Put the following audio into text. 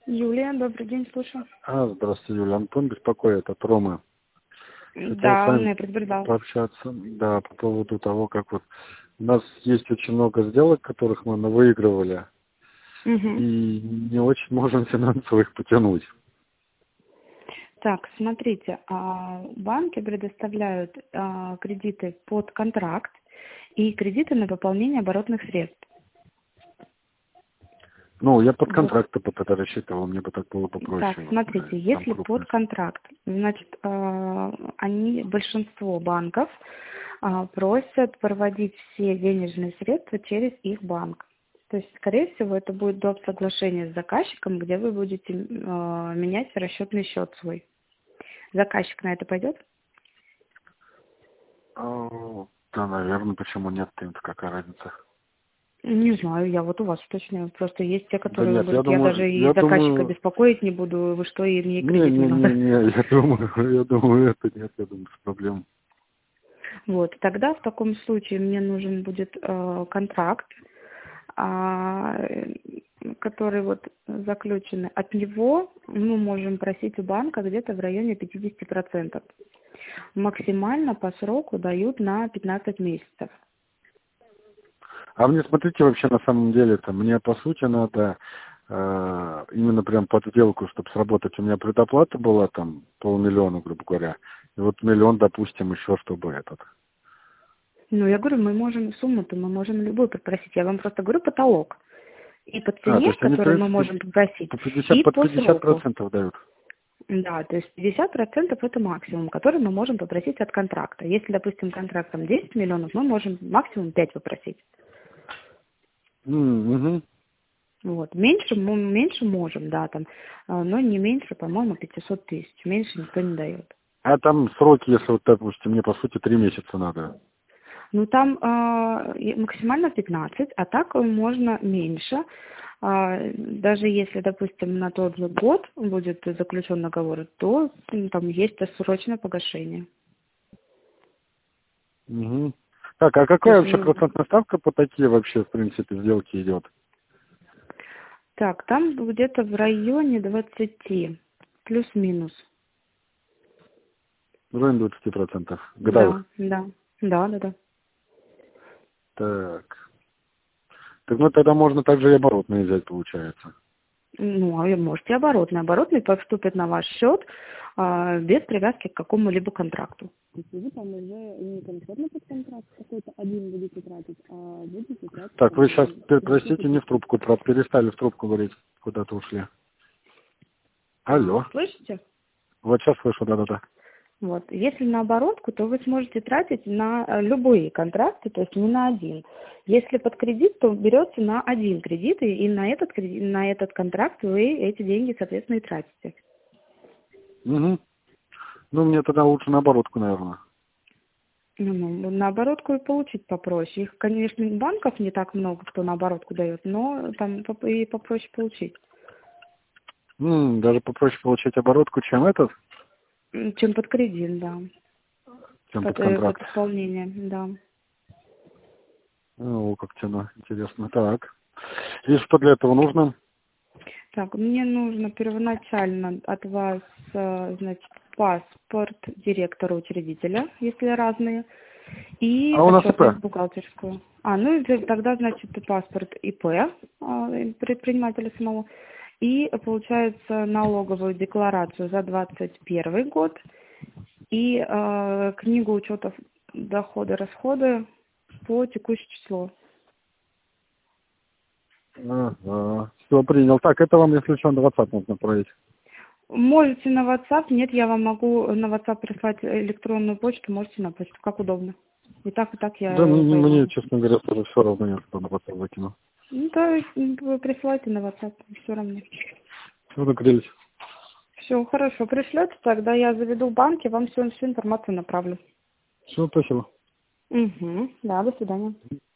Юлия, добрый день, слушаю. Здравствуйте, Юлия. Антон беспокоит от Ромы. Хотел с Да, он вами меня предупреждал. пообщаться, да, по поводу того, как вот у нас есть очень много сделок, которых мы выигрывали, Мгм. и не очень можем финансово их потянуть. Так, смотрите, банки предоставляют кредиты под контракт и кредиты на пополнение оборотных средств. Ну, я под Вот. контракты тогда рассчитывал, мне бы так было Так, попроще. Вот, смотрите, там если под крупность. контракт, значит, большинство банков просят проводить все денежные средства через их банк. То есть, скорее всего, это будет доп. Соглашение с заказчиком, где вы будете менять расчетный счет свой. Заказчик на это пойдет? Да, наверное, почему нет, им какая разница. Не знаю, я вот у вас уточняю. Просто есть те, Да которые нет, говорят, я даже и я заказчика думаю, беспокоить не буду, вы что, и мне кредит не надо. не, я думаю, это нет, я думаю, без проблем. Вот, тогда в таком случае мне нужен будет контракт, который вот заключен. От него мы можем просить у банка где-то в районе 50%. Максимально по сроку дают на 15 месяцев. А мне, смотрите, вообще на самом деле-то, мне по сути надо именно прям под сделку, чтобы сработать. У меня предоплата была там 500 000, грубо говоря. И вот 1 000 000, допустим, еще чтобы этот. Ну, я говорю, мы можем сумму-то, мы можем любую попросить. Я вам просто говорю потолок. И по То цене, есть они, в которую мы принципе, можем попросить, по 50, и под по 50% сроку. дают. Да, то есть 50% это максимум, который мы можем попросить от контракта. Если, допустим, контракт там 10 миллионов, мы можем максимум 5 попросить. Угу. Вот. Меньше можем, да, там, но не меньше, по-моему, 500 тысяч. Меньше никто не дает. А там сроки, если вот, допустим, мне по сути 3 месяца надо. Ну, там максимально 15, а так можно меньше. Даже если, допустим, на тот же год будет заключен договор, то там есть досрочное погашение. Угу. Так, а То какая есть, вообще процентная ставка по такие вообще, в принципе, сделки идет? так, там где-то в районе 20, плюс-минус. В районе 20% Да, годовых. да, да. Так. Так ну тогда можно также и оборотные взять, получается. Ну, а можете оборотный. Оборотный поступит на ваш счет без привязки к какому-либо контракту. То есть вы там уже не конкретно под контракт какой-то один будете тратить, а будете тратить Так, там, вы сейчас, несколько простите, не в тысяч. трубку, перестали в трубку говорить, куда-то ушли. Алло. Слышите? Вот сейчас слышу, да-да-да. Вот. Если на оборотку, то вы сможете тратить на любые контракты, то есть не на один. Если под кредит, то берется на один кредит, и на этот кредит, на этот контракт вы эти деньги, соответственно, и тратите. Угу. Ну, мне тогда лучше на оборотку, наверное. Ну, на оборотку и получить попроще. Их, конечно, банков не так много, кто на оборотку дает, но там и попроще получить. Даже попроще получить оборотку, чем этот, Чем под кредит, да. чем под Под контракт. исполнение, да. О, как тяну, интересно. Так. И что для этого нужно? Так, мне нужно первоначально от вас, значит, паспорт директора учредителя, если разные, и А у нас отчетность ИП. бухгалтерскую. Ну и тогда, значит, и паспорт ИП предпринимателя самого. И, получается, налоговую декларацию за 2021 год и книгу учетов доходы, расходы по текущее число. Ага. Все, принял. Так, это вам, если что, на WhatsApp нужно отправить. Можете на WhatsApp, нет, я вам могу на WhatsApp прислать электронную почту, можете на почту, как удобно. И так Да, я мне, пойму. честно говоря, тоже все равно, я что на WhatsApp закину. Ну, то есть вы присылайте на WhatsApp, все равно. Все, договорились. Все, хорошо, пришлете, тогда я заведу в банке, вам всю информацию направлю. Все, спасибо. Угу, да, до свидания.